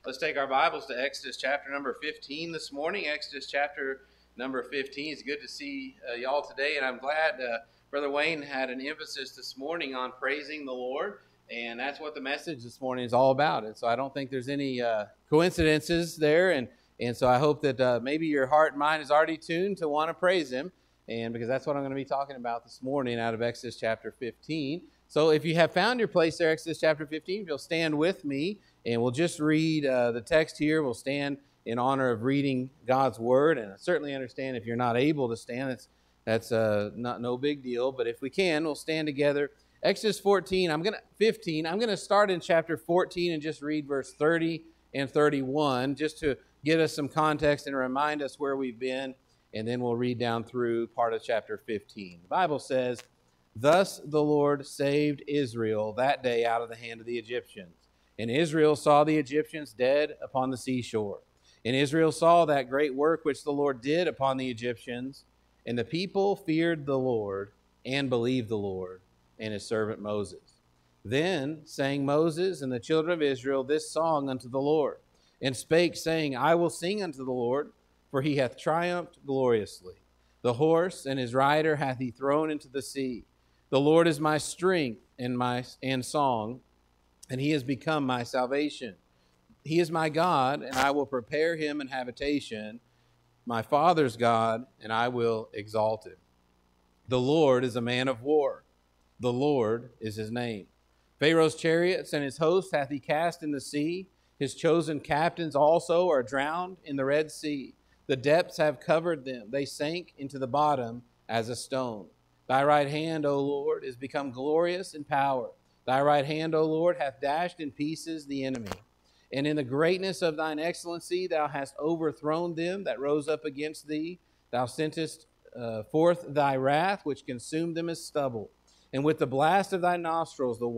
Let's take our Bibles to Exodus chapter number 15 this morning. Exodus chapter number 15. It's good to see y'all today, and I'm glad Brother Wayne had an emphasis this morning on praising the Lord, and that's what the message this morning is all about. And so I don't think there's any coincidences there, and so I hope that maybe your heart and mind is already tuned to want to praise Him, and because that's what I'm going to be talking about this morning out of Exodus chapter 15. So if you have found your place there, Exodus chapter 15, if you'll stand with me, and we'll just read the text here. We'll stand in honor of reading God's Word. And I certainly understand if you're not able to stand, that's no big deal. But if we can, we'll stand together. Exodus 15. I'm going to start in chapter 14 and just read verse 30 and 31, just to give us some context and remind us where we've been. And then we'll read down through part of chapter 15. The Bible says, "Thus the Lord saved Israel that day out of the hand of the Egyptians. And Israel saw the Egyptians dead upon the seashore. And Israel saw that great work which the Lord did upon the Egyptians. And the people feared the Lord and believed the Lord and his servant Moses. Then sang Moses and the children of Israel this song unto the Lord, and spake, saying, I will sing unto the Lord, for he hath triumphed gloriously. The horse and his rider hath he thrown into the sea. The Lord is my strength and song, and he has become my salvation. He is my God, and I will prepare him an habitation, my father's God, and I will exalt him. The Lord is a man of war. The Lord is his name. Pharaoh's chariots and his host hath he cast in the sea. His chosen captains also are drowned in the Red Sea. The depths have covered them. They sank into the bottom as a stone. Thy right hand, O Lord, is become glorious in power. Thy right hand, O Lord, hath dashed in pieces the enemy. And in the greatness of thine excellency thou hast overthrown them that rose up against thee. Thou sentest forth thy wrath, which consumed them as stubble. And with the blast of thy nostrils the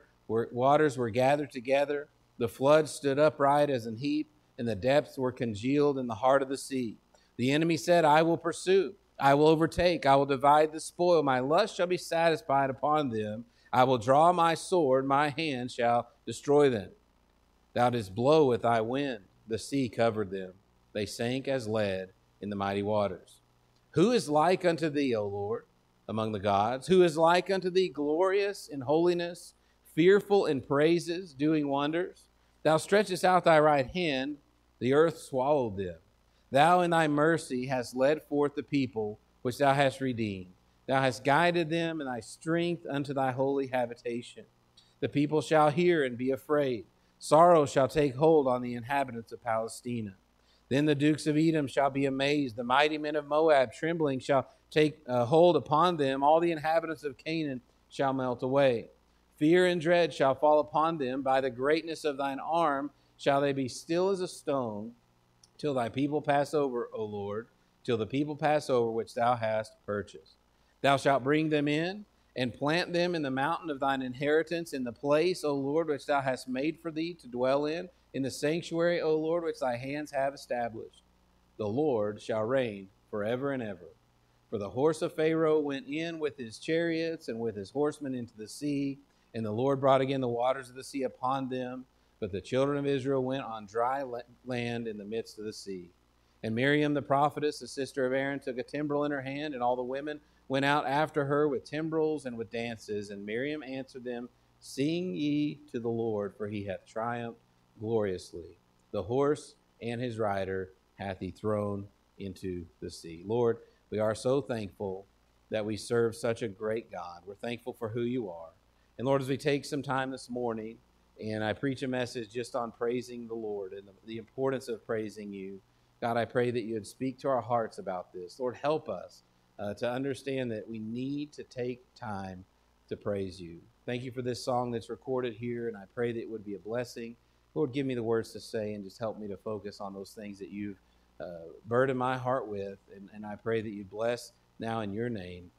waters were gathered together. The flood stood upright as an heap, and the depths were congealed in the heart of the sea. The enemy said, I will pursue, I will overtake, I will divide the spoil. My lust shall be satisfied upon them. I will draw my sword, my hand shall destroy them. Thou didst blow with thy wind, the sea covered them. They sank as lead in the mighty waters. Who is like unto thee, O Lord, among the gods? Who is like unto thee, glorious in holiness, fearful in praises, doing wonders? Thou stretchest out thy right hand, the earth swallowed them. Thou in thy mercy hast led forth the people which thou hast redeemed. Thou hast guided them in thy strength unto thy holy habitation. The people shall hear and be afraid. Sorrow shall take hold on the inhabitants of Palestina. Then the dukes of Edom shall be amazed. The mighty men of Moab, trembling, shall take hold upon them. All the inhabitants of Canaan shall melt away. Fear and dread shall fall upon them. By the greatness of thine arm shall they be still as a stone, till thy people pass over, O Lord, till the people pass over which thou hast purchased. Thou shalt bring them in and plant them in the mountain of thine inheritance, in the place, O Lord, which thou hast made for thee to dwell in the sanctuary, O Lord, which thy hands have established. The Lord shall reign forever and ever. For the horse of Pharaoh went in with his chariots and with his horsemen into the sea, and the Lord brought again the waters of the sea upon them. But the children of Israel went on dry land in the midst of the sea. And Miriam the prophetess, the sister of Aaron, took a timbrel in her hand, and all the women went out after her with timbrels and with dances. And Miriam answered them, Sing ye to the Lord, for he hath triumphed gloriously. The horse and his rider hath he thrown into the sea. Lord, we are so thankful that we serve such a great God. We're thankful for who you are. And Lord, as we take some time this morning, and I preach a message just on praising the Lord and the importance of praising you, God, I pray that you would speak to our hearts about this. Lord, help us to understand that we need to take time to praise you. Thank you for this song that's recorded here, and I pray that it would be a blessing. Lord, give me the words to say and just help me to focus on those things that you've burdened my heart with, and I pray that you bless now in your name.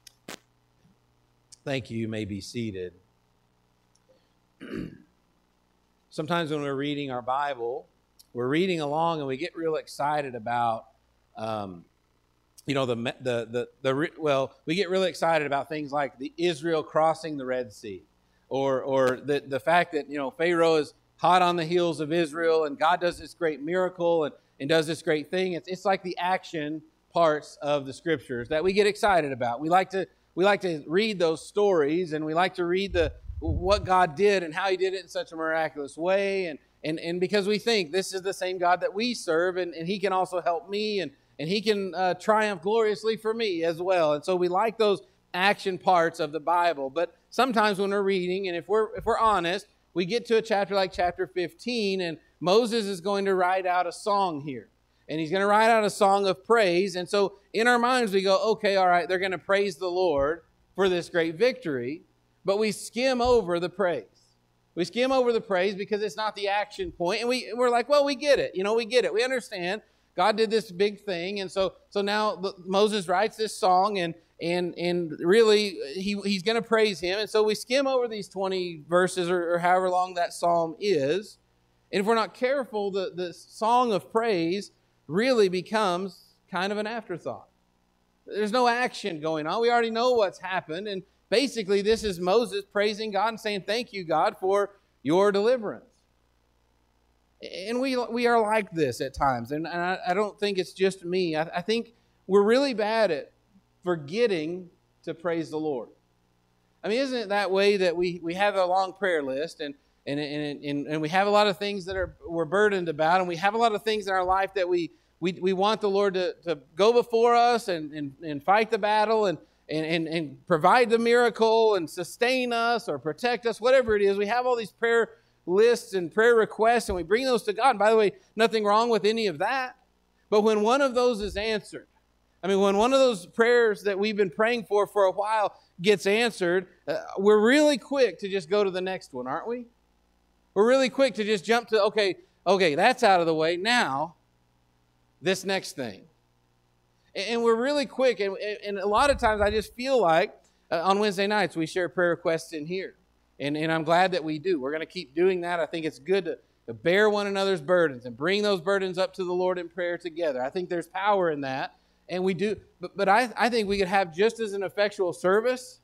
Thank you. You may be seated. Sometimes when we're reading our Bible, we're reading along and we get real excited about, we get really excited about things like the Israel crossing the Red Sea, or the fact that Pharaoh is hot on the heels of Israel, and God does this great miracle and does this great thing. It's like the action parts of the scriptures that we get excited about. We like to read those stories, and we like to read what God did and how He did it in such a miraculous way, and because we think this is the same God that we serve, and He can also help me, and He can triumph gloriously for me as well. And so we like those action parts of the Bible. But sometimes when we're reading, and if we're honest, we get to a chapter like chapter 15, and Moses is going to write out a song here. And he's going to write out a song of praise. And so in our minds we go, okay, all right, they're going to praise the Lord for this great victory. But we skim over the praise. We skim over the praise because it's not the action point. And we're like, well, we get it. We get it. We understand. God did this big thing. And so now Moses writes this song, and really he's going to praise Him. And so we skim over these 20 verses or however long that psalm is. And if we're not careful, the song of praise really becomes kind of an afterthought. There's no action going on. We already know what's happened. And basically, this is Moses praising God and saying, thank you, God, for your deliverance. And we are like this at times. And I don't think it's just me. I think we're really bad at forgetting to praise the Lord. I mean, isn't it that way that we have a long prayer list, and we have a lot of things that we're burdened about, and we have a lot of things in our life that we want the Lord to go before us and fight the battle and provide the miracle and sustain us or protect us, whatever it is. We have all these prayer lists and prayer requests, and we bring those to God. And by the way, nothing wrong with any of that. But when one of those is answered, when one of those prayers that we've been praying for a while gets answered, we're really quick to just go to the next one, aren't we? We're really quick to just jump to, okay, that's out of the way. Now, this next thing. And we're really quick. And a lot of times I just feel like on Wednesday nights we share prayer requests in here. And I'm glad that we do. We're going to keep doing that. I think it's good to bear one another's burdens and bring those burdens up to the Lord in prayer together. I think there's power in that. And we do. But I think we could have just as an effectual service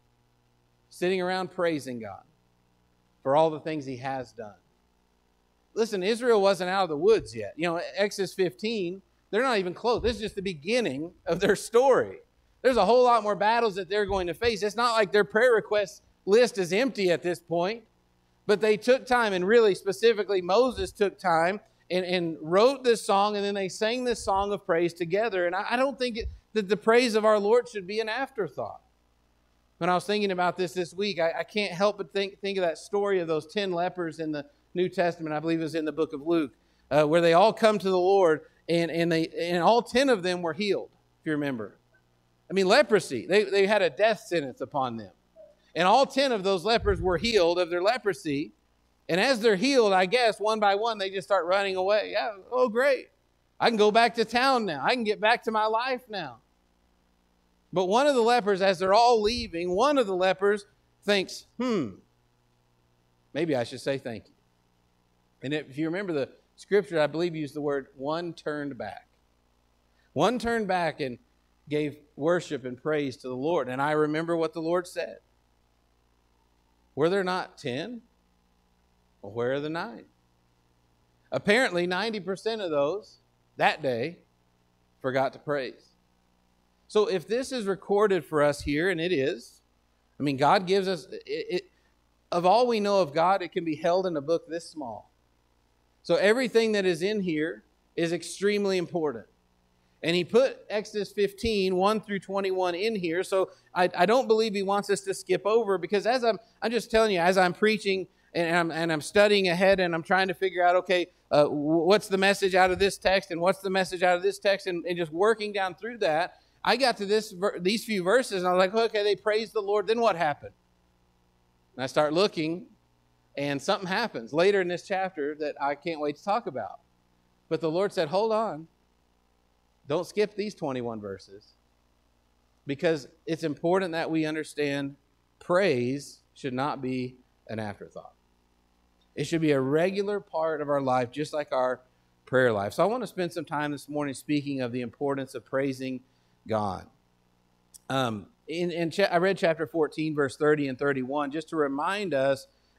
sitting around praising God for all the things He has done. Listen, Israel wasn't out of the woods yet. Exodus 15, they're not even close. This is just the beginning of their story. There's a whole lot more battles that they're going to face. It's not like their prayer request list is empty at this point, but they took time, and really specifically Moses took time and wrote this song, and then they sang this song of praise together. And I don't think that the praise of our Lord should be an afterthought. When I was thinking about this week, I can't help but think of that story of those 10 lepers in the New Testament. I believe it was in the book of Luke, where they all come to the Lord, and all 10 of them were healed, if you remember. Leprosy, they had a death sentence upon them. And all 10 of those lepers were healed of their leprosy. And as they're healed, I guess, one by one, they just start running away. Yeah, oh, great. I can go back to town now. I can get back to my life now. But one of the lepers, as they're all leaving, one of the lepers thinks, maybe I should say thank you. And if you remember the scripture, I believe used the word, one turned back. One turned back and gave worship and praise to the Lord. And I remember what the Lord said. Were there not 10? Well, where are the 9? Apparently, 90% of those that day forgot to praise. So if this is recorded for us here, and it is, God gives us, of all we know of God, it can be held in a book this small. So everything that is in here is extremely important. And He put Exodus 15, 1 through 21 in here. So I don't believe He wants us to skip over, because as I'm just telling you, as I'm preaching and I'm studying ahead, and I'm trying to figure out, what's the message out of this text, and what's the message out of this text, and just working down through that, I got to these few verses, and I was like, okay, they praised the Lord. Then what happened? And I start looking, and something happens later in this chapter that I can't wait to talk about. But the Lord said, hold on. Don't skip these 21 verses, because it's important that we understand praise should not be an afterthought. It should be a regular part of our life, just like our prayer life. So I want to spend some time this morning speaking of the importance of praising God. I read chapter 14, verse 30 and 31, just to remind us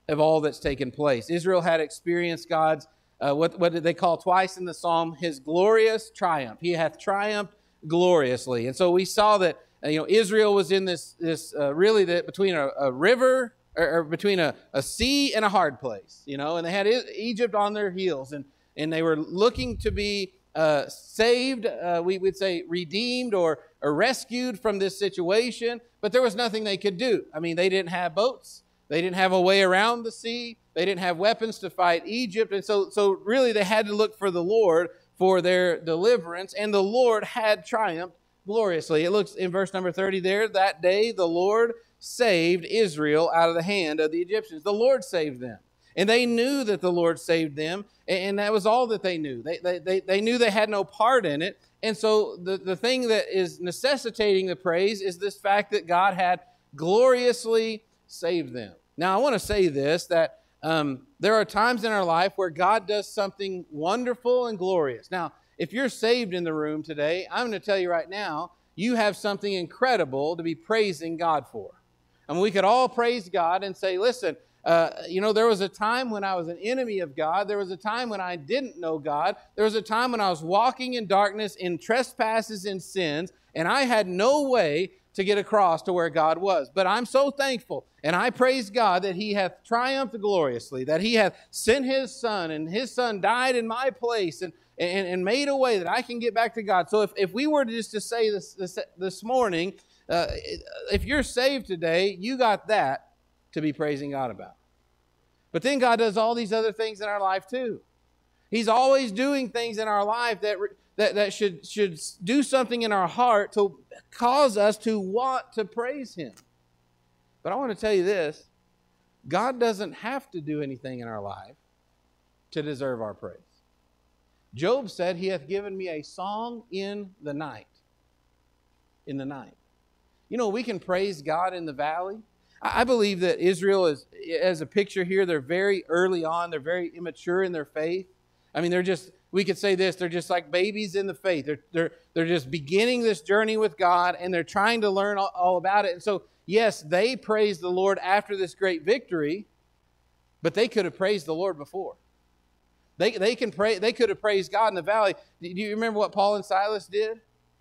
of all that's taken place. Israel had experienced God's, what did they call twice in the psalm, his glorious triumph. He hath triumphed gloriously. And so we saw that Israel was in this really between a river, or between a sea and a hard place, and they had Egypt on their heels, and they were looking to be saved, we would say redeemed or rescued from this situation, but there was nothing they could do. I mean, they didn't have boats. They didn't have a way around the sea. They didn't have weapons to fight Egypt. And so really they had to look for the Lord for their deliverance, and the Lord had triumphed gloriously. It looks in verse number 30 there, that day the Lord saved Israel out of the hand of the Egyptians. The Lord saved them. And they knew that the Lord saved them, and that was all that they knew. They knew they had no part in it. And so the thing that is necessitating the praise is this fact that God had gloriously saved them. Now, I want to say this, that there are times in our life where God does something wonderful and glorious. Now, if you're saved in the room today, I'm going to tell you right now, you have something incredible to be praising God for. I mean, we could all praise God and say, listen, there was a time when I was an enemy of God. There was a time when I didn't know God. There was a time when I was walking in darkness, in trespasses and sins, and I had no way to get across to where God was. But I'm so thankful, and I praise God that He hath triumphed gloriously, that He hath sent His Son, and His Son died in my place, and made a way that I can get back to God. So if we were just to say this morning, if you're saved today, you got that to be praising God about. But then God does all these other things in our life too. He's always doing things in our life that should do something in our heart to cause us to want to praise Him. But I want to tell you this, God doesn't have to do anything in our life to deserve our praise. Job said, He hath given me a song in the night. In the night. We can praise God in the valley. I believe that Israel is, as a picture here, they're very early on. They're very immature in their faith. I mean, we could say this, they're just like babies in the faith. They're just beginning this journey with God, and they're trying to learn all about it. And so, yes, they praised the Lord after this great victory, but they could have praised the Lord before. They could have praised God in the valley. Do you remember what Paul and Silas did?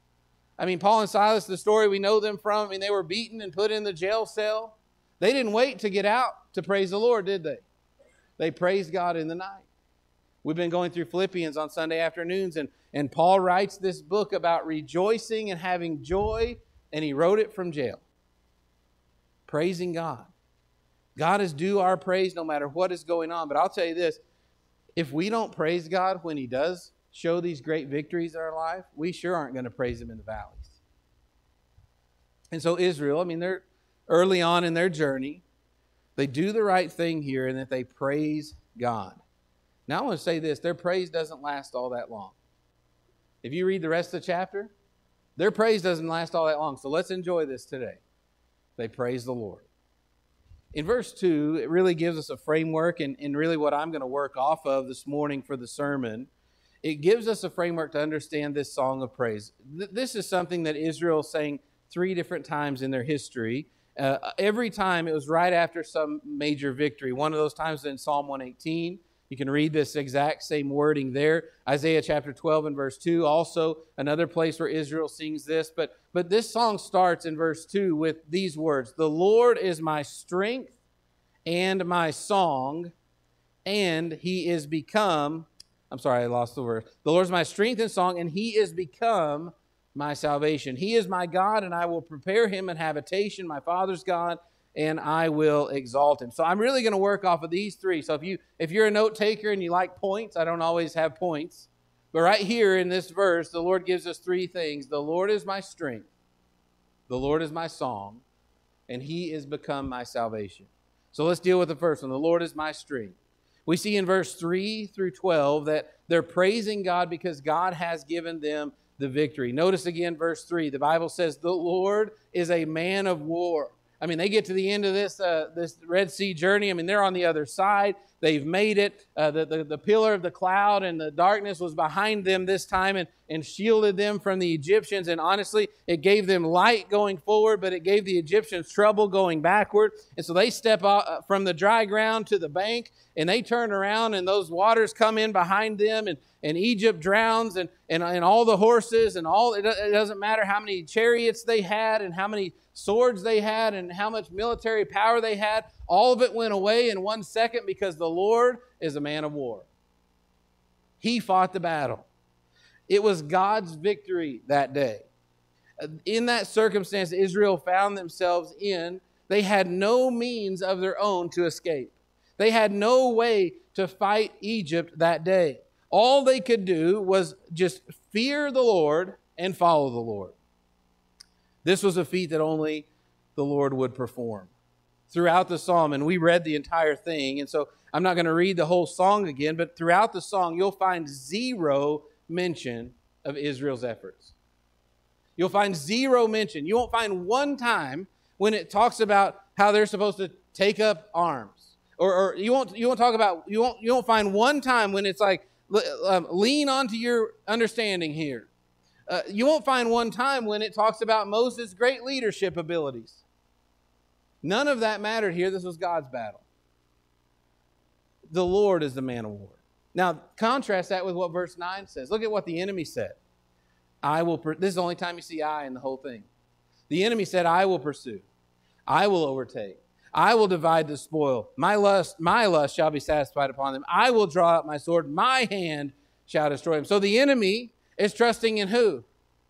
I mean, Paul and Silas, the story we know them from, they were beaten and put in the jail cell. They didn't wait to get out to praise the Lord, did they? They praised God in the night. We've been going through Philippians on Sunday afternoons, and Paul writes this book about rejoicing and having joy, and he wrote it from jail. Praising God. God is due our praise no matter what is going on. But I'll tell you this, if we don't praise God when He does show these great victories in our life, we sure aren't going to praise Him in the valleys. And so Israel, they're early on in their journey. They do the right thing here in that they praise God. Now I want to say this, their praise doesn't last all that long. If you read the rest of the chapter, their praise doesn't last all that long. So let's enjoy this today. They praise the Lord. In verse 2, it really gives us a framework, and really what I'm going to work off of this morning for the sermon. It gives us a framework to understand this song of praise. This is something that Israel sang 3 different times in their history. Every time it was right after some major victory. One of those times was in Psalm 118. You can read this exact same wording there. Isaiah chapter 12 and verse 2. Also another place where Israel sings this. But this song starts in verse 2 with these words. The Lord is my strength and my song, and He is become... I'm sorry, I lost the word. The Lord is my strength and song, and He is become my salvation. He is my God, and I will prepare Him an habitation, my Father's God, and I will exalt Him. So I'm really going to work off of these 3. So if you're a note taker and you like points, I don't always have points, but right here in this verse, the Lord gives us 3 things. The Lord is my strength, the Lord is my song, and He is become my salvation. So let's deal with the first one. The Lord is my strength. We see in verse 3 through 12 that they're praising God because God has given them the victory. Notice again verse 3. The Bible says the Lord is a man of war. They get to the end of this Red Sea journey. They're on the other side. They've made it. The pillar of the cloud and the darkness was behind them this time and shielded them from the Egyptians. And honestly, it gave them light going forward, but it gave the Egyptians trouble going backward. And so they step out from the dry ground to the bank, and they turn around, and those waters come in behind them, and Egypt drowns, and all the horses, and all, it doesn't matter how many chariots they had and how many swords they had and how much military power they had. All of it went away in 1 second because the Lord is a man of war. He fought the battle. It was God's victory that day. In that circumstance Israel found themselves in, they had no means of their own to escape. They had no way to fight Egypt that day. All they could do was just fear the Lord and follow the Lord. This was a feat that only the Lord would perform. Throughout the psalm, and we read the entire thing, and so I'm not going to read the whole song again, but throughout the song, you'll find zero mention of Israel's efforts. You'll find zero mention. You won't find one time when it talks about how they're supposed to take up arms. Or you won't find one time when it's like, lean onto your understanding here. You won't find one time when it talks about Moses' great leadership abilities. None of that mattered here. This was God's battle. The Lord is the man of war. Now, contrast that with what verse 9 says. Look at what the enemy said. This is the only time you see I in the whole thing. The enemy said, I will pursue. I will overtake. I will divide the spoil. My lust shall be satisfied upon them. I will draw out my sword. My hand shall destroy them. So the enemy is trusting in who?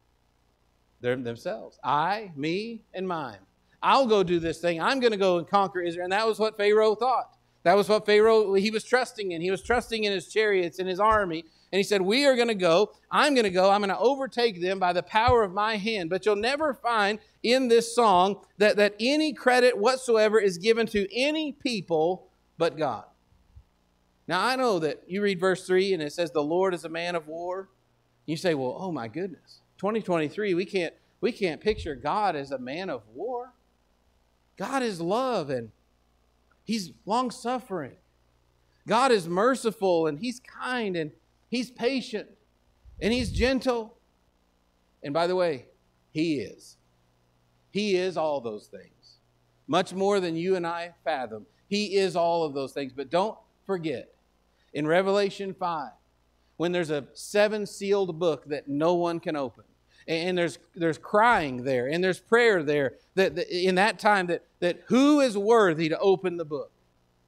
Themselves. I, me, and mine. I'll go do this thing. I'm going to go and conquer Israel. And that was what Pharaoh thought. That was what Pharaoh, he was trusting in. He was trusting in his chariots and his army. And he said, we are going to go. I'm going to overtake them by the power of my hand. But you'll never find in this song that any credit whatsoever is given to any people but God. Now, I know that you read verse 3 and it says, the Lord is a man of war. You say, well, oh my goodness, 2023, we can't picture God as a man of war. God is love and He's long-suffering. God is merciful and He's kind and He's patient and He's gentle. And by the way, He is. He is all those things. Much more than you and I fathom. He is all of those things. But don't forget, in Revelation 5, when there's a 7-sealed book that no one can open, and there's crying there, and there's prayer there, that in that time that who is worthy to open the book?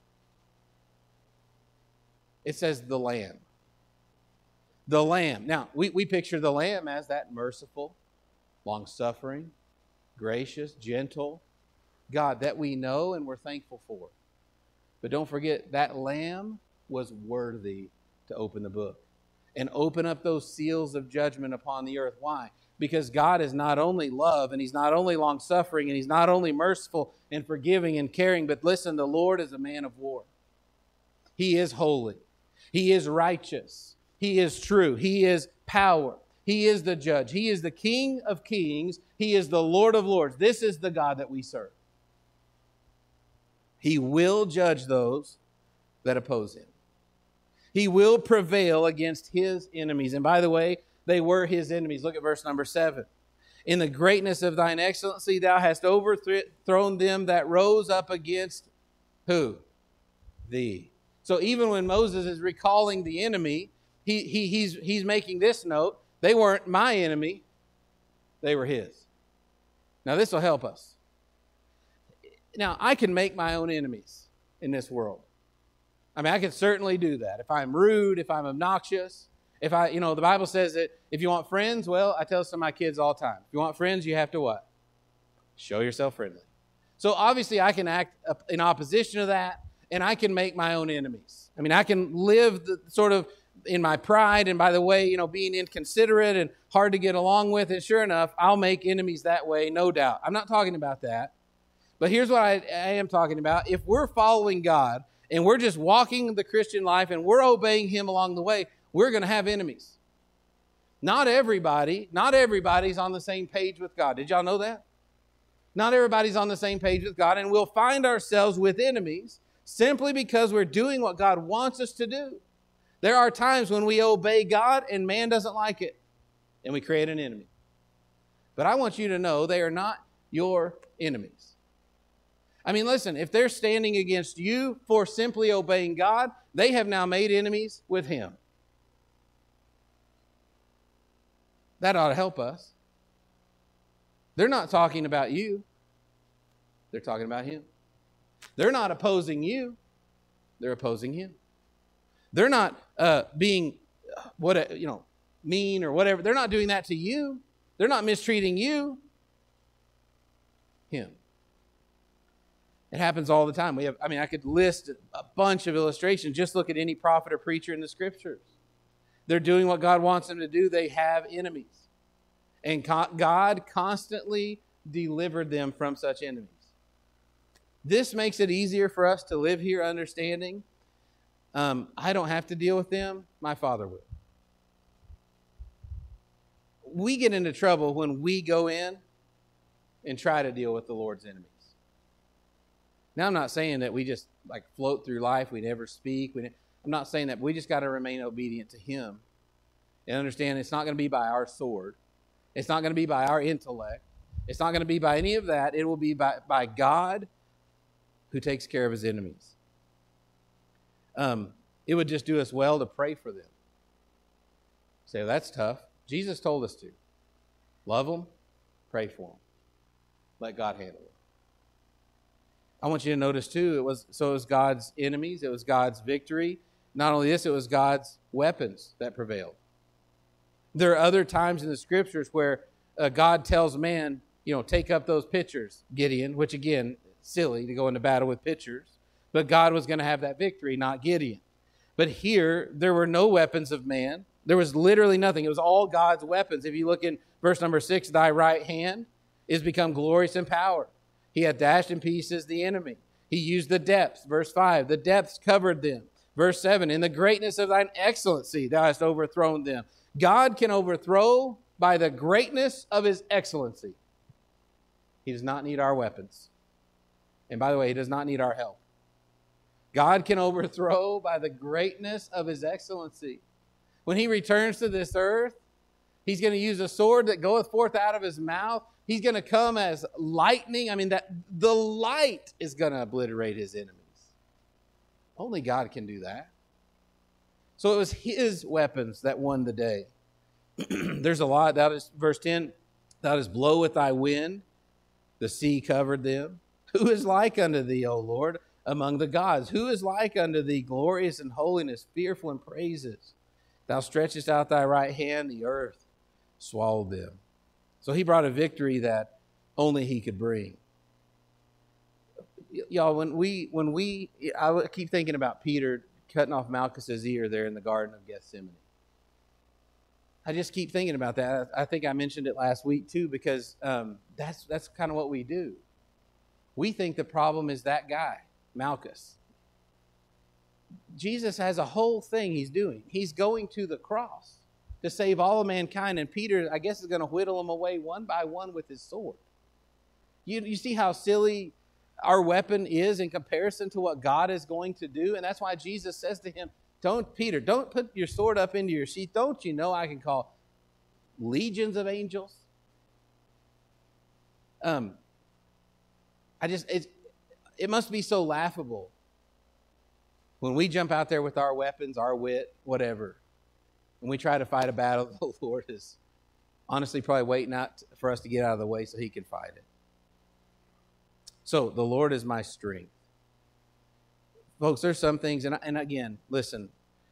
It says the Lamb. The Lamb. Now, we picture the Lamb as that merciful, long-suffering, gracious, gentle God that we know and we're thankful for. But don't forget, that Lamb was worthy to open the book and open up those seals of judgment upon the earth. Why? Because God is not only love, and He's not only long-suffering, and He's not only merciful and forgiving and caring, but listen, the Lord is a man of war. He is holy. He is righteous. He is true. He is power. He is the judge. He is the King of kings. He is the Lord of lords. This is the God that we serve. He will judge those that oppose Him. He will prevail against His enemies. And by the way, they were His enemies. Look at verse number 7. In the greatness of thine excellency, thou hast overthrown them that rose up against who? Thee. So even when Moses is recalling the enemy, he's making this note. They weren't my enemy. They were His. Now this will help us. Now I can make my own enemies in this world. I mean, I can certainly do that. If I'm rude, if I'm obnoxious, if the Bible says that if you want friends, well, I tell some of my kids all the time, if you want friends, you have to what? Show yourself friendly. So obviously I can act in opposition to that, and I can make my own enemies. I mean, I can live sort of in my pride, and by the way, being inconsiderate and hard to get along with, and sure enough, I'll make enemies that way, no doubt. I'm not talking about that. But here's what I am talking about. If we're following God, and we're just walking the Christian life, and we're obeying Him along the way, we're going to have enemies. Not everybody's on the same page with God. Did y'all know that? Not everybody's on the same page with God, and we'll find ourselves with enemies simply because we're doing what God wants us to do. There are times when we obey God and man doesn't like it, and we create an enemy. But I want you to know they are not your enemies. I mean, listen, if they're standing against you for simply obeying God, they have now made enemies with Him. That ought to help us. They're not talking about you. They're talking about Him. They're not opposing you. They're opposing Him. They're not being mean or whatever. They're not doing that to you. They're not mistreating you. Him. It happens all the time. I could list a bunch of illustrations. Just look at any prophet or preacher in the Scriptures. They're doing what God wants them to do. They have enemies. And God constantly delivered them from such enemies. This makes it easier for us to live here understanding I don't have to deal with them. My Father will. We get into trouble when we go in and try to deal with the Lord's enemies. Now, I'm not saying that we just float through life. We never speak. I'm not saying that. We just got to remain obedient to Him and understand it's not going to be by our sword. It's not going to be by our intellect. It's not going to be by any of that. It will be by God who takes care of His enemies. It would just do us well to pray for them. Say, that's tough. Jesus told us to. Love them, pray for them. Let God handle it. I want you to notice too, it was God's enemies, it was God's victory. Not only this, it was God's weapons that prevailed. There are other times in the Scriptures where God tells man, take up those pitchers, Gideon, which again, silly to go into battle with pitchers. But God was going to have that victory, not Gideon. But here, there were no weapons of man. There was literally nothing. It was all God's weapons. If you look in verse number 6, thy right hand is become glorious in power. He hath dashed in pieces the enemy. He used the depths. Verse 5, the depths covered them. Verse 7, in the greatness of thine excellency thou hast overthrown them. God can overthrow by the greatness of His excellency. He does not need our weapons. And by the way, He does not need our help. God can overthrow by the greatness of His excellency. When He returns to this earth, He's going to use a sword that goeth forth out of His mouth. He's going to come as lightning. That the light is going to obliterate His enemies. Only God can do that. So it was His weapons that won the day. There's a lot. That is verse 10. Thou didst blow with thy wind. The sea covered them. Who is like unto thee, O Lord, among the gods? Who is like unto thee, glorious in holiness, fearful in praises? Thou stretchest out thy right hand, the earth swallowed them. So He brought a victory that only He could bring. Y'all, I keep thinking about Peter cutting off Malchus's ear there in the Garden of Gethsemane. I just keep thinking about that. I think I mentioned it last week too, because that's kind of what we do. We think the problem is that guy, Malchus. Jesus has a whole thing He's doing. He's going to the cross to save all of mankind, and Peter, I guess, is going to whittle them away one by one with his sword. You see how silly our weapon is in comparison to what God is going to do? And that's why Jesus says to him, Peter, don't put your sword up into your sheath. Don't you know I can call legions of angels? It must be so laughable when we jump out there with our weapons, our wit, whatever, and we try to fight a battle. The Lord is honestly probably waiting out for us to get out of the way so He can fight it. So the Lord is my strength. Folks, there's some things, and again, listen,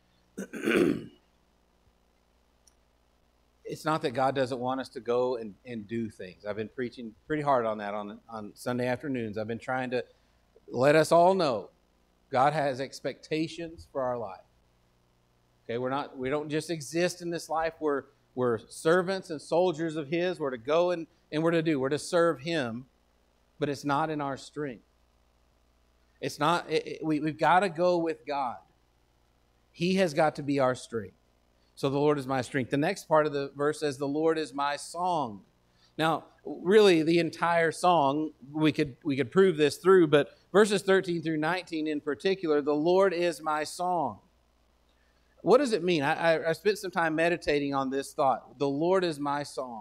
it's not that God doesn't want us to go and do things. I've been preaching pretty hard on that on Sunday afternoons. I've been trying to let us all know God has expectations for our life. Okay, we don't just exist in this life. We're servants and soldiers of His. We're to go and we're to serve Him, but it's not in our strength. It's not. We've got to go with God. He has got to be our strength. So the Lord is my strength. The next part of the verse says, the Lord is my song. Now, really, the entire song, we could prove this through, but Verses 13 through 19 in particular, the Lord is my song. What does it mean? I spent some time meditating on this thought. The Lord is my song.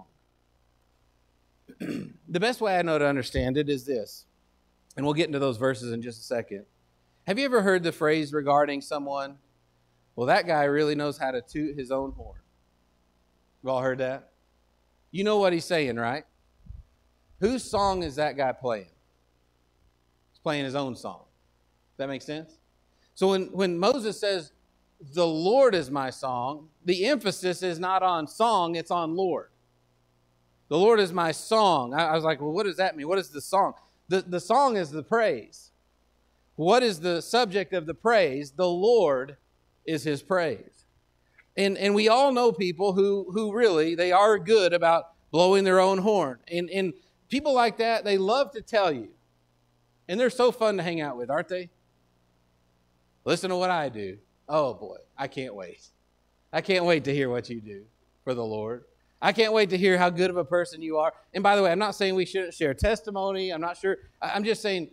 The best way I know to understand it is this, and we'll get into those verses in just a second. Have you ever heard the phrase regarding someone, well, that guy really knows how to toot his own horn? You've all heard that? You know what he's saying, right? Whose song is that guy playing? He's playing his own song. Does that make sense? So when Moses says, the Lord is my song, the emphasis is not on song, it's on Lord. The Lord is my song. I was like, well, what does that mean? What is the song? The song is the praise. What is the subject of the praise? The Lord is his praise. And we all know people who really, they are good about blowing their own horn. And people like that, they love to tell you. And they're so fun to hang out with, aren't they? Listen to what I do. Oh boy, I can't wait. I can't wait to hear what you do for the Lord. I can't wait to hear how good of a person you are. And by the way, I'm not saying we shouldn't share testimony. I'm not sure. I'm just saying,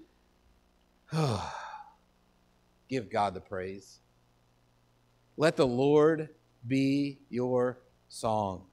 give God the praise. Let the Lord be your song.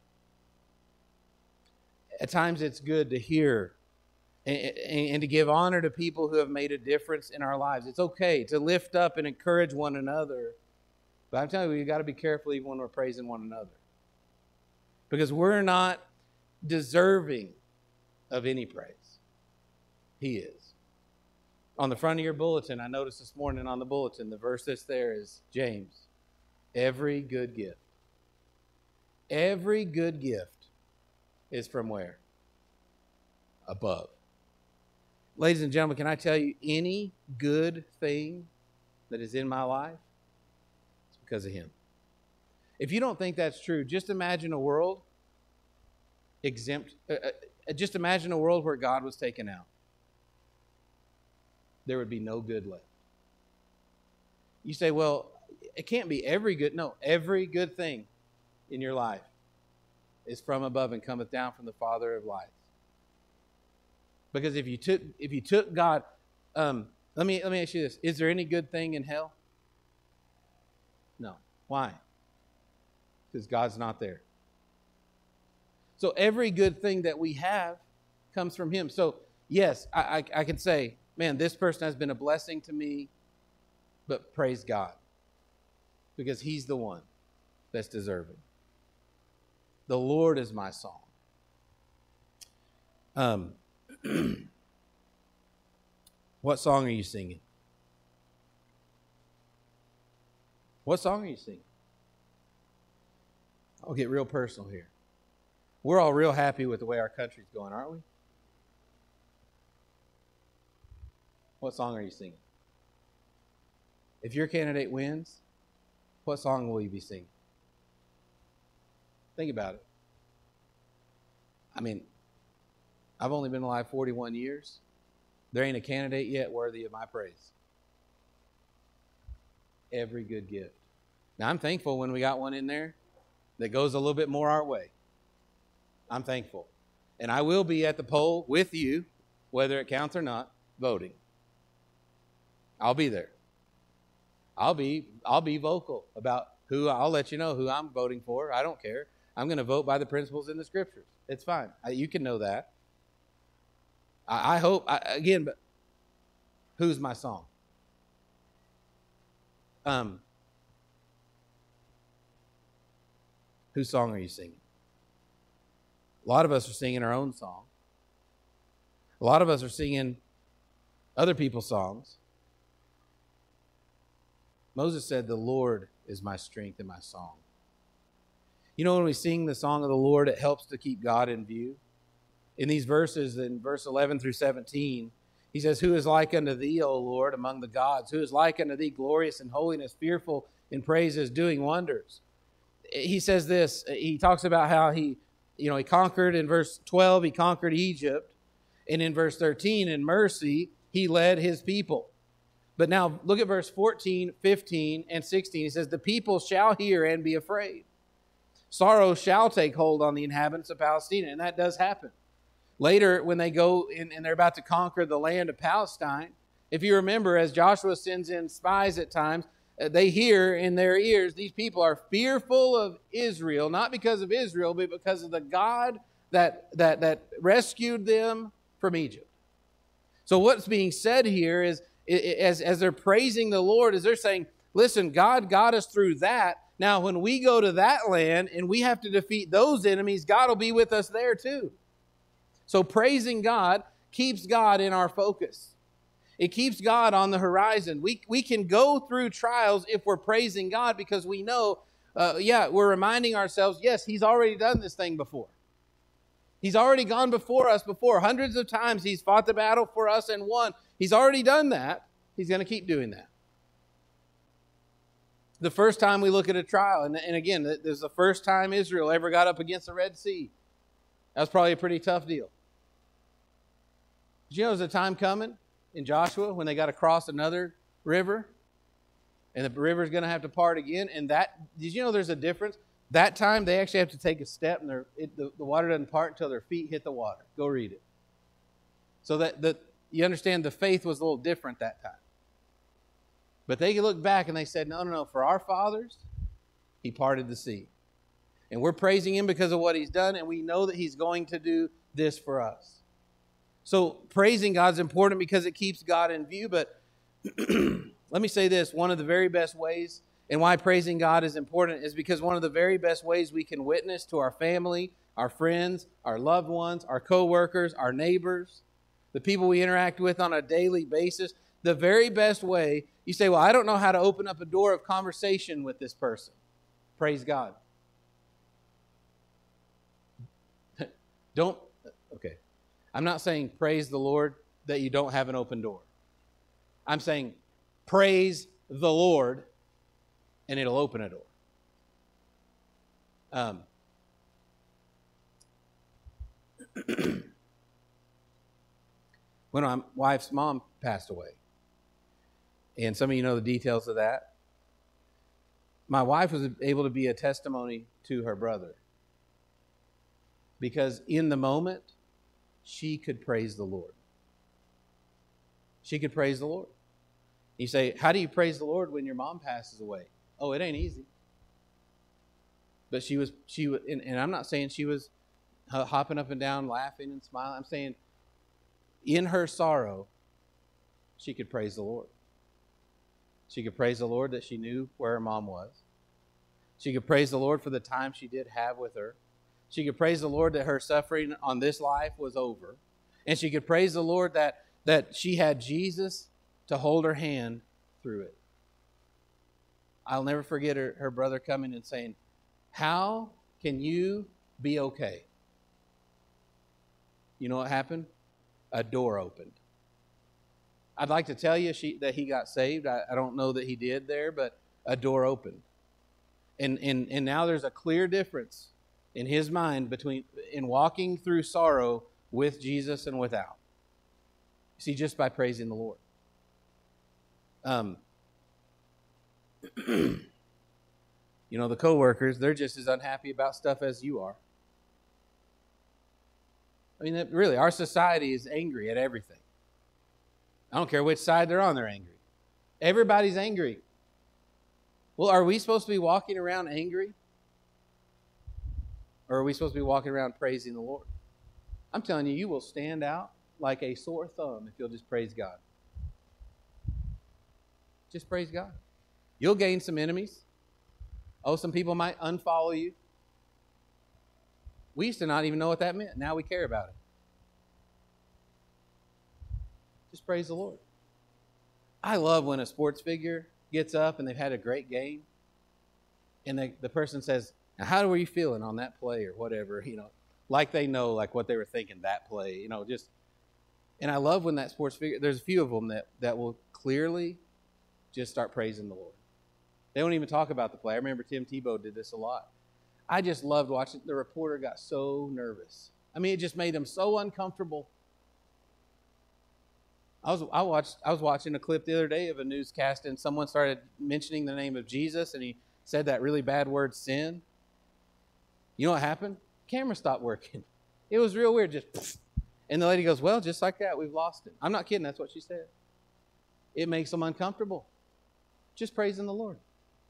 At times it's good to hear and to give honor to people who have made a difference in our lives. It's okay to lift up and encourage one another. But I'm telling you, you've got to be careful even when we're praising one another. Because we're not deserving of any praise. He is. On the front of your bulletin, I noticed this morning on the bulletin, the verse that's there is James. Every good gift. Every good gift is from where? Above. Ladies and gentlemen, can I tell you, any good thing that is in my life, it's because of him. If you don't think that's true, just imagine a world just imagine a world where God was taken out. There would be no good left. You say, well, it can't be every good. No, every good thing in your life is from above and cometh down from the Father of lights. Because if you took God, let me ask you this: is there any good thing in hell? No. Why? Because God's not there. So every good thing that we have comes from him. So yes, I can say, man, this person has been a blessing to me, but praise God, because he's the one that's deserving. The Lord is my song. What song are you singing? What song are you singing? I'll get real personal here. We're all real happy with the way our country's going, aren't we? What song are you singing? If your candidate wins, what song will you be singing? Think about it. I mean, I've only been alive 41 years. There ain't a candidate yet worthy of my praise. Every good gift. Now, I'm thankful when we got one in there that goes a little bit more our way. I'm thankful. And I will be at the poll with you, whether it counts or not, voting. I'll be there. I'll be vocal about who, I'll let you know who I'm voting for. I don't care. I'm going to vote by the principles in the scriptures. It's fine. You can know that. I hope, again, but who's my song? Whose song are you singing? A lot of us are singing our own song. A lot of us are singing other people's songs. Moses said, the Lord is my strength and my song. You know, when we sing the song of the Lord, it helps to keep God in view. In these verses, in verse 11 through 17, he says, who is like unto thee, O Lord, among the gods? Who is like unto thee, glorious in holiness, fearful in praises, doing wonders? He says this, he talks about how he conquered, in verse 12, he conquered Egypt. And in verse 13, in mercy, he led his people. But now look at verse 14, 15, and 16. He says, the people shall hear and be afraid. Sorrow shall take hold on the inhabitants of Palestine. And that does happen. Later, when they go in and they're about to conquer the land of Palestine, If you remember, as Joshua sends in spies at times, they hear in their ears, these people are fearful of Israel, not because of Israel, but because of the God that rescued them from Egypt. So what's being said here is, as they're praising the Lord, is they're saying, listen, God got us through that. Now, when we go to that land and we have to defeat those enemies, God will be with us there too. So praising God keeps God in our focus. It keeps God on the horizon. We can go through trials if we're praising God because we know, we're reminding ourselves, yes, He's already done this thing before. He's already gone before us before. Hundreds of times He's fought the battle for us and won. He's already done that. He's going to keep doing that. The first time we look at a trial, and again, this is the first time Israel ever got up against the Red Sea. That was probably a pretty tough deal. Did you know there's a time coming in Joshua when they got to cross another river? And the river's going to have to part again. And did you know there's a difference? That time they actually have to take a step and the water doesn't part until their feet hit the water. Go read it. So that you understand the faith was a little different that time. But they look back and they said, no, for our fathers, He parted the sea. And we're praising Him because of what He's done, and we know that He's going to do this for us. So praising God is important because it keeps God in view. But let me say this, one of the very best ways and why praising God is important is because one of the very best ways we can witness to our family, our friends, our loved ones, our co-workers, our neighbors, the people we interact with on a daily basis, the very best way, you say, well, I don't know how to open up a door of conversation with this person. Praise God. Okay. I'm not saying praise the Lord that you don't have an open door. I'm saying praise the Lord and it'll open a door. When my wife's mom passed away, and some of you know the details of that, my wife was able to be a testimony to her brother because in the moment, she could praise the Lord. She could praise the Lord. You say, how do you praise the Lord when your mom passes away? Oh, it ain't easy. But she was, and I'm not saying she was hopping up and down, laughing and smiling. I'm saying in her sorrow, she could praise the Lord. She could praise the Lord that she knew where her mom was. She could praise the Lord for the time she did have with her. She could praise the Lord that her suffering on this life was over. And she could praise the Lord that she had Jesus to hold her hand through it. I'll never forget her brother coming and saying, how can you be okay? You know what happened? A door opened. I'd like to tell you that he got saved. I don't know that he did there, but a door opened. And now there's a clear difference in his mind in walking through sorrow with Jesus and without. See, just by praising the Lord. You know, the co-workers, they're just as unhappy about stuff as you are. I mean, really, our society is angry at everything. I don't care which side they're on, they're angry. Everybody's angry. Well, are we supposed to be walking around angry? Or are we supposed to be walking around praising the Lord? I'm telling you, you will stand out like a sore thumb if you'll just praise God. Just praise God. You'll gain some enemies. Oh, some people might unfollow you. We used to not even know what that meant. Now we care about it. Just praise the Lord. I love when a sports figure gets up and they've had a great game and the person says, now how were you feeling on that play or whatever, like they know like what they were thinking that play, and I love when that sports figure, there's a few of them that will clearly just start praising the Lord. They don't even talk about the play. I remember Tim Tebow did this a lot. I just loved watching. The reporter got so nervous. I mean, it just made him so uncomfortable. I was watching a clip the other day of a newscast, and someone started mentioning the name of Jesus, and he said that really bad word, sin. You know what happened? Camera stopped working. It was real weird. Just, and the lady goes, well, just like that, we've lost it. I'm not kidding. That's what she said. it makes them uncomfortable. Just praising the Lord.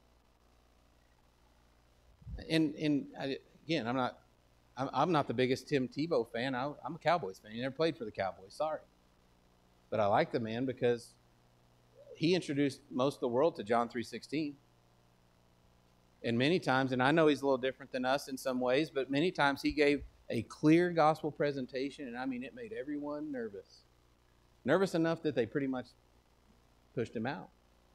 And again, I'm not the biggest Tim Tebow fan. I'm a Cowboys fan. He never played for the Cowboys. Sorry. But I like the man because he introduced most of the world to John 3:16. And many times, and I know he's a little different than us in some ways, but many times he gave a clear gospel presentation, and I mean, it made everyone nervous. Nervous enough that they pretty much pushed him out.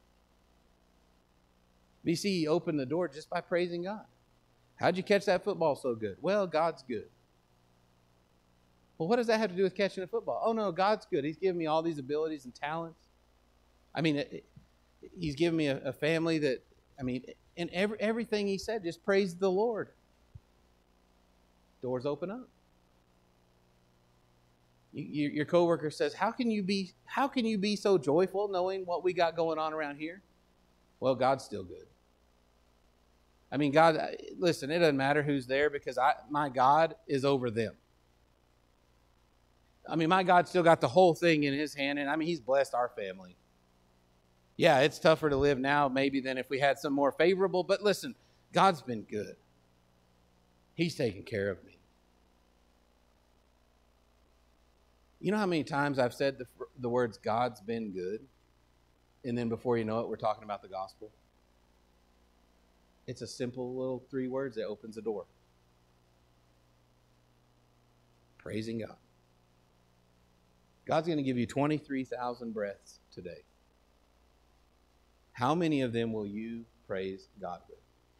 BC, he opened the door just by praising God. How'd you catch that football so good? Well, God's good. Well, what does that have to do with catching a football? Oh, no, God's good. He's given me all these abilities and talents. I mean, he's given me a family that, I mean, and everything he said, just praise the Lord. Doors open up. Your coworker says, how can you be so joyful knowing what we got going on around here? Well, God's still good. I mean, God, listen, it doesn't matter who's there because my God is over them. I mean, my God still got the whole thing in his hand, and I mean, he's blessed our family. Yeah, it's tougher to live now maybe than if we had some more favorable, but listen, God's been good. He's taken care of me. You know how many times I've said the words, God's been good, and then before you know it, we're talking about the gospel? It's a simple little 3 words that opens the door. Praising God. God's going to give you 23,000 breaths today. How many of them will you praise God with?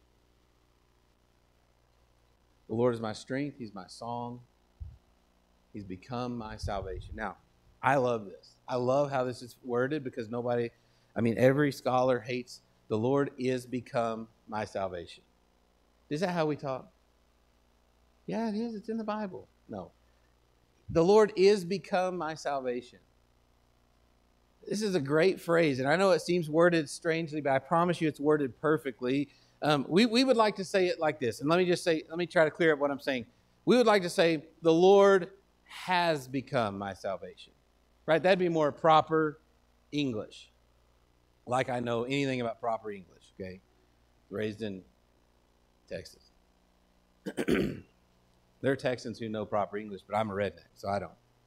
The Lord is my strength. He's my song. He's become my salvation. Now, I love this. I love how this is worded because every scholar hates the Lord is become my salvation. Is that how we talk? Yeah, it is. It's in the Bible. No. The Lord is become my salvation. This is a great phrase, and I know it seems worded strangely, but I promise you it's worded perfectly. We would like to say it like this, and let me try to clear up what I'm saying. We would like to say, the Lord has become my salvation. Right? That'd be more proper English. Like I know anything about proper English, okay? Raised in Texas. There are Texans who know proper English, but I'm a redneck, so I don't.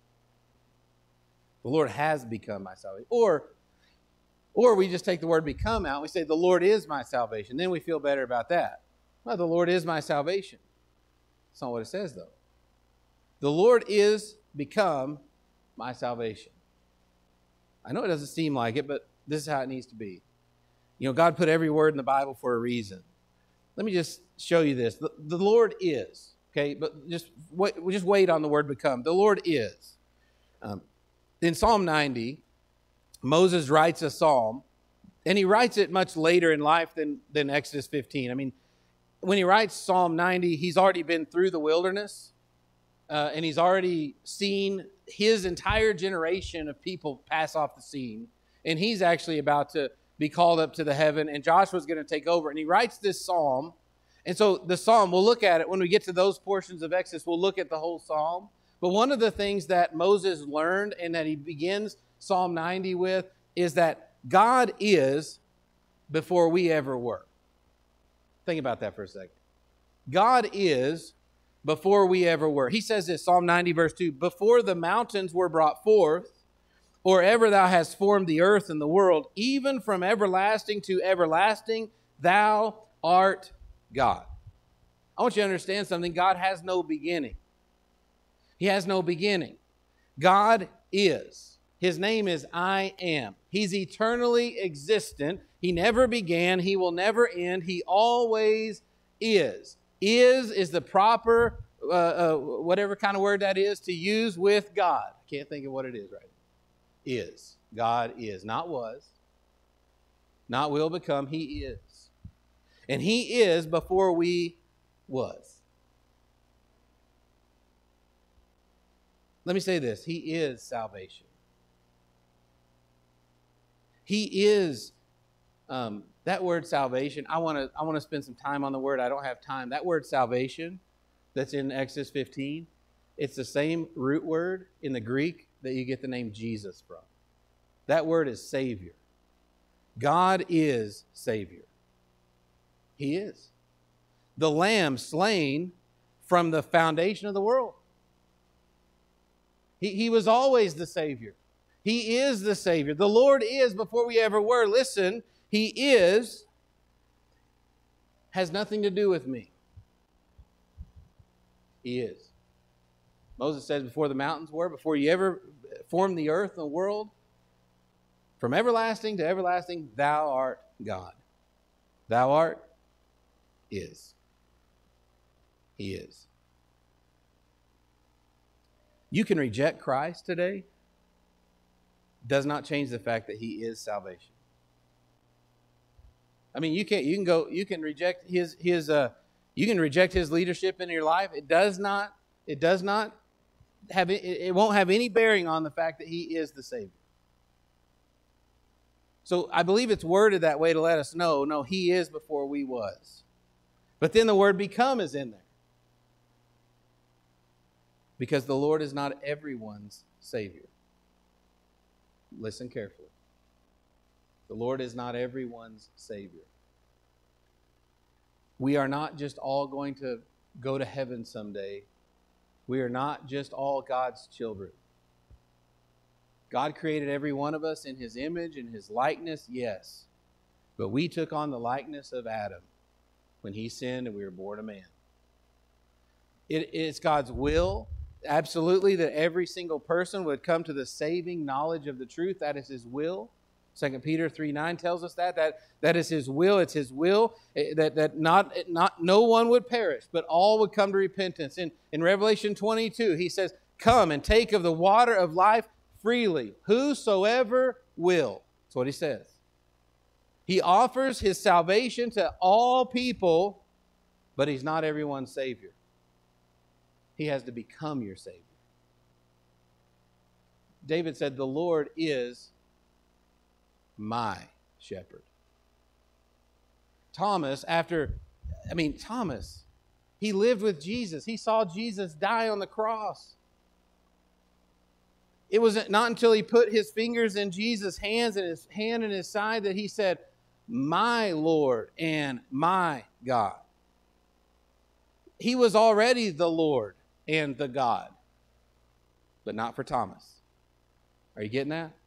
The Lord has become my salvation. Or we just take the word become out and we say, the Lord is my salvation. Then we feel better about that. Well, the Lord is my salvation. That's not what it says, though. The Lord is become my salvation. I know it doesn't seem like it, but this is how it needs to be. You know, God put every word in the Bible for a reason. Let me just show you this. The Lord is, okay? But just wait on the word become. The Lord is. In Psalm 90, Moses writes a psalm, and he writes it much later in life than Exodus 15. I mean, when he writes Psalm 90, he's already been through the wilderness, and he's already seen his entire generation of people pass off the scene, and he's actually about to be called up to the heaven, and Joshua's going to take over, and he writes this psalm. And so the psalm, we'll look at it when we get to those portions of Exodus, we'll look at the whole psalm. But one of the things that Moses learned and that he begins Psalm 90 with is that God is before we ever were. Think about that for a second. God is before we ever were. He says this, Psalm 90 verse 2, before the mountains were brought forth, or ever thou hast formed the earth and the world, even from everlasting to everlasting, thou art God. I want you to understand something. God has no beginning. He has no beginning. God is. His name is I am. He's eternally existent. He never began. He will never end. He always is. Is the proper, whatever kind of word that is, to use with God. I can't think of what it is right now. Is. God is. Not was. Not will become. He is. And He is before we was. Let me say this. He is salvation. He is, that word salvation, I want to spend some time on the word. I don't have time. That word salvation that's in Exodus 15, it's the same root word in the Greek that you get the name Jesus from. That word is Savior. God is Savior. He is. The Lamb slain from the foundation of the world. He was always the Savior. He is the Savior. The Lord is before we ever were. Listen, He is, has nothing to do with me. He is. Moses says before the mountains were, before you ever formed the earth and the world, from everlasting to everlasting, thou art God. Thou art is. He is. You can reject Christ today. Does not change the fact that He is salvation. I mean, you can reject his you can reject His leadership in your life. It does not have it won't have any bearing on the fact that He is the Savior. So I believe it's worded that way to let us know, no, He is before we was. But then the word become is in there. Because the Lord is not everyone's Savior. Listen carefully. The Lord is not everyone's Savior. We are not just all going to go to heaven someday. We are not just all God's children. God created every one of us in His image and His likeness, yes. But we took on the likeness of Adam when he sinned and we were born a man. It's God's will, absolutely, that every single person would come to the saving knowledge of the truth. That is His will. 2 Peter 3:9 tells us that is His will. It's His will that not no one would perish, but all would come to repentance. In Revelation 22, He says, "Come and take of the water of life freely, whosoever will." That's what He says. He offers His salvation to all people, but He's not everyone's Savior. He has to become your Savior. David said, "The Lord is my shepherd." Thomas, he lived with Jesus. He saw Jesus die on the cross. It was not until he put his fingers in Jesus' hands and his hand in his side that he said, "My Lord and my God." He was already the Lord and the God, but not for Thomas. Are you getting that?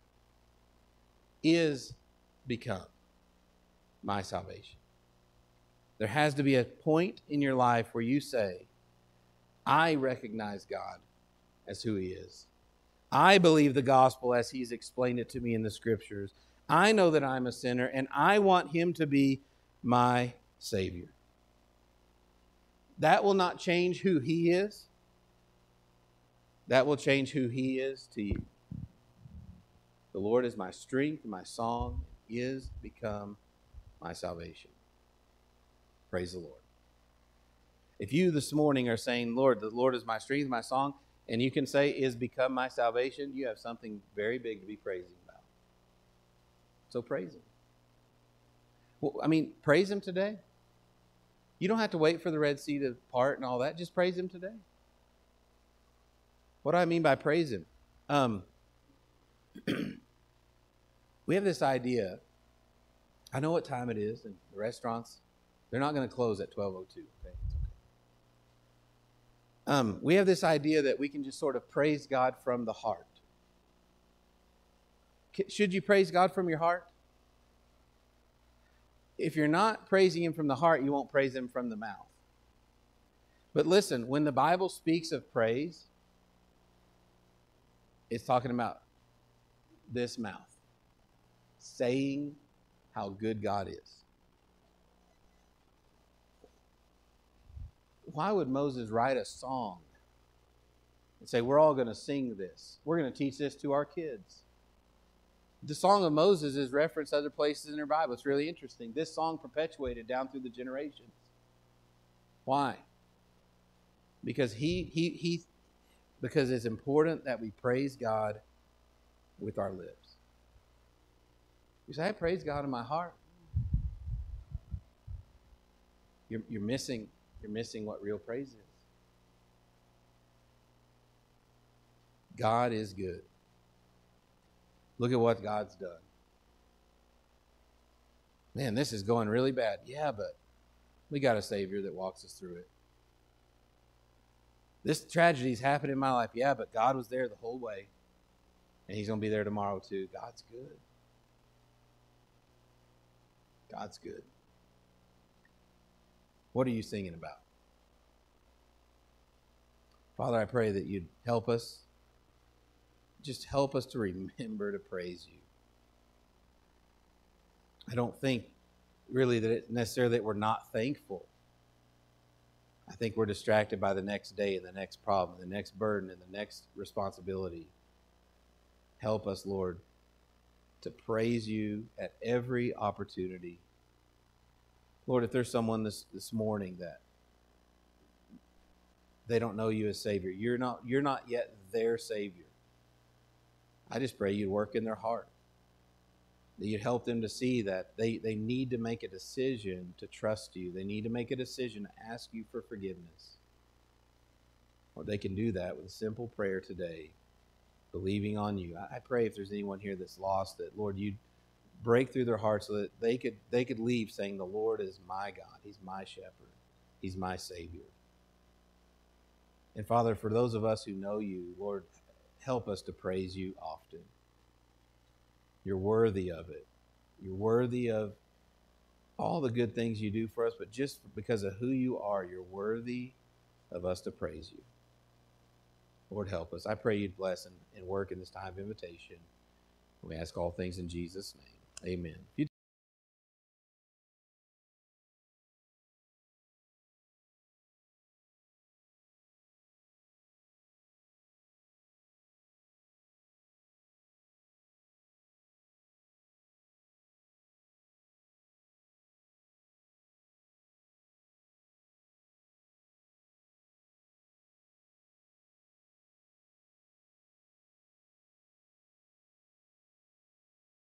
Is become my salvation. There has to be a point in your life where you say, I recognize God as who He is. I believe the gospel as He's explained it to me in the scriptures. I know that I'm a sinner and I want Him to be my Savior. That will not change who He is. That will change who He is to you. The Lord is my strength, my song, is become my salvation. Praise the Lord. If you this morning are saying, Lord, the Lord is my strength, my song, and you can say, is become my salvation, you have something very big to be praising about. So praise Him. Well, praise Him today. You don't have to wait for the Red Sea to part and all that. Just praise Him today. What do I mean by praise Him? We have this idea. I know what time it is, and the restaurants, they're not going to close at 12:02. Okay? We have this idea that we can just sort of praise God from the heart. Should you praise God from your heart? If you're not praising Him from the heart, you won't praise Him from the mouth. But listen, when the Bible speaks of praise, it's talking about this mouth saying how good God is. Why would Moses write a song and say, we're all going to sing this? We're going to teach this to our kids. The Song of Moses is referenced other places in the Bible. It's really interesting. This song perpetuated down through the generations. Why? Because because it's important that we praise God with our lips. You say, I praise God in my heart. You're missing what real praise is. God is good. Look at what God's done. Man, this is going really bad. Yeah, but we got a Savior that walks us through it. This tragedy's happened in my life. Yeah, but God was there the whole way. And He's going to be there tomorrow too. God's good. God's good. What are you singing about? Father, I pray that you'd help us. Just help us to remember to praise you. I don't think really that it's necessarily that we're not thankful. I think we're distracted by the next day and the next problem, the next burden and the next responsibility. Help us, Lord, to praise you at every opportunity. Lord, if there's someone this morning that they don't know you as Savior, you're not yet their Savior, I just pray you'd work in their heart, that you'd help them to see that they need to make a decision to trust you. They need to make a decision to ask you for forgiveness. Or they can do that with a simple prayer today, believing on you. I pray if there's anyone here that's lost, that, Lord, you'd break through their hearts so that they could leave saying, the Lord is my God. He's my shepherd. He's my Savior. And Father, for those of us who know you, Lord, help us to praise you often. You're worthy of it. You're worthy of all the good things you do for us, but just because of who you are, you're worthy of us to praise you. Lord, help us. I pray you'd bless and work in this time of invitation. We ask all things in Jesus' name. Amen. If you